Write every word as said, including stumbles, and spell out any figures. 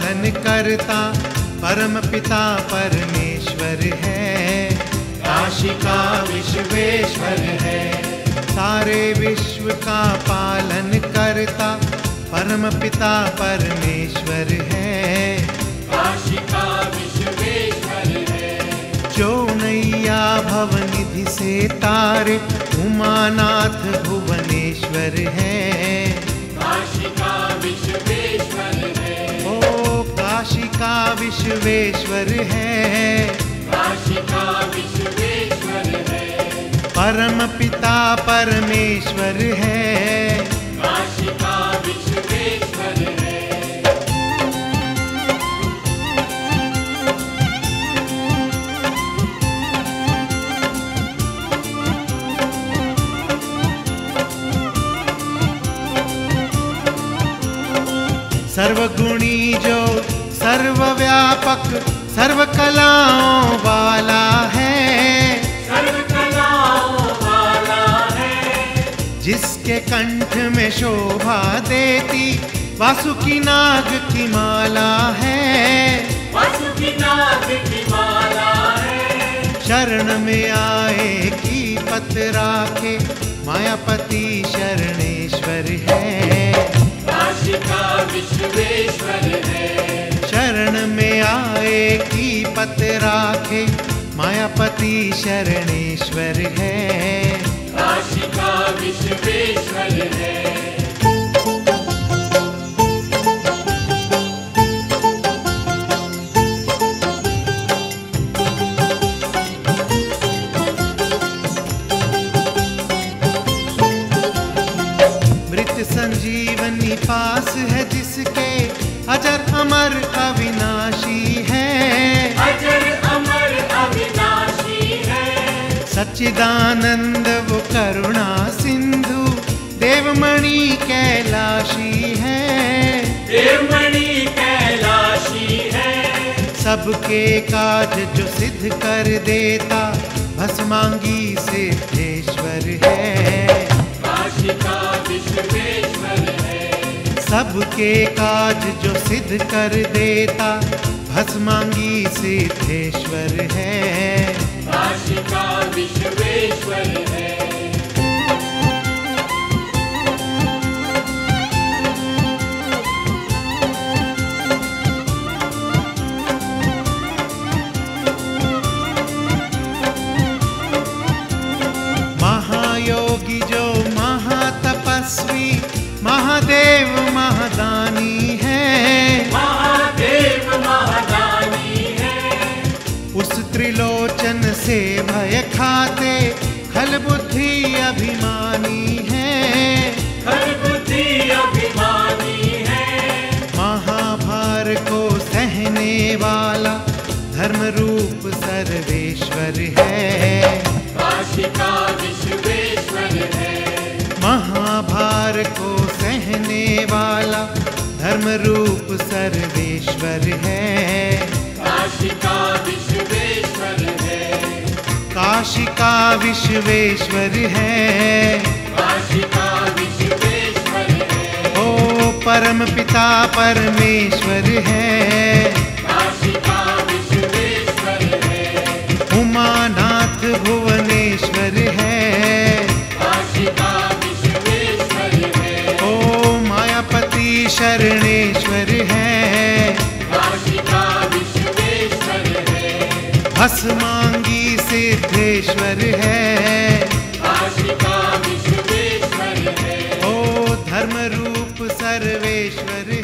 पालन करता परम पिता परमेश्वर है। काशी का विश्वेश्वर है। सारे विश्व का पालन करता परम पिता परमेश्वर है। काशी का विश्वेश्वर है। जो नैया भवनिधि से तारे उमानाथ भुवनेश्वर है। काशी का विश्वेश्वर है। ओ काशी का विश्वेश्वर है। काशी का विश्वेश्वर है। परम पिता परमेश्वर है। काशी का विश्वेश्वर है। सर्वगुणी जो सर्वव्यापक सर्व कलाओं वाला है। सर्व कलाओं वाला है। जिसके कंठ में शोभा देती वासुकी नाग की माला है। वासुकी नाग की माला है। शरण में आए की पत राखे मायापति शरणेश्वर है। काशी का विश्वेश्वर है। शरण में आए की पत राखे मायापति शरणेश्वर है। काशी का विश्वेश्वर है। मृत संजीवनी पास है जिसके अजर अमर अविनाशी है। अजर अमर अविनाशी है। सच्चिदानंद वो करुणा सिंधु देवमणि कैलाशी है। देवमणि कैलाशी है। सबके काज जो सिद्ध कर देता भस्मांगी सिद्धेश्वर है। काशी का विश्वेश्वर है। सबके काज जो सिद्ध कर देता भस्मांगी सिद्धेश्वर है। काशी का विश्वेश्वर है। महायोगी जो महातपस्वी महादेव महादानी है। महादेव महादानी है। उस त्रिलोचन से भय खाते खल बुद्धि अभिमानी है। खल बुद्धि अभिमानी है। महाभार को सहने वाला धर्म रूप सर्वेश्वर है। काशी का विश्वेश्वर है। महाभार को सहने वाला धर्म रूप सर्वेश्वर है। काशी का विश्वेश्वर है। काशी का विश्वेश्वर है। काशी का विश्वेश्वर है। ओ परम पिता परमेश्वर है। काशी का विश्वेश्वर है। उमानाथ भुवनेश्वर है। काशी का विश्वेश्वर है। ओ मायापति शरणेश्वर है। काशी का विश्वेश्वर है। भस्मांगी सिद्धेश्वर है। काशी का विश्वेश्वर है। ओ धर्म रूप सर्वेश्वर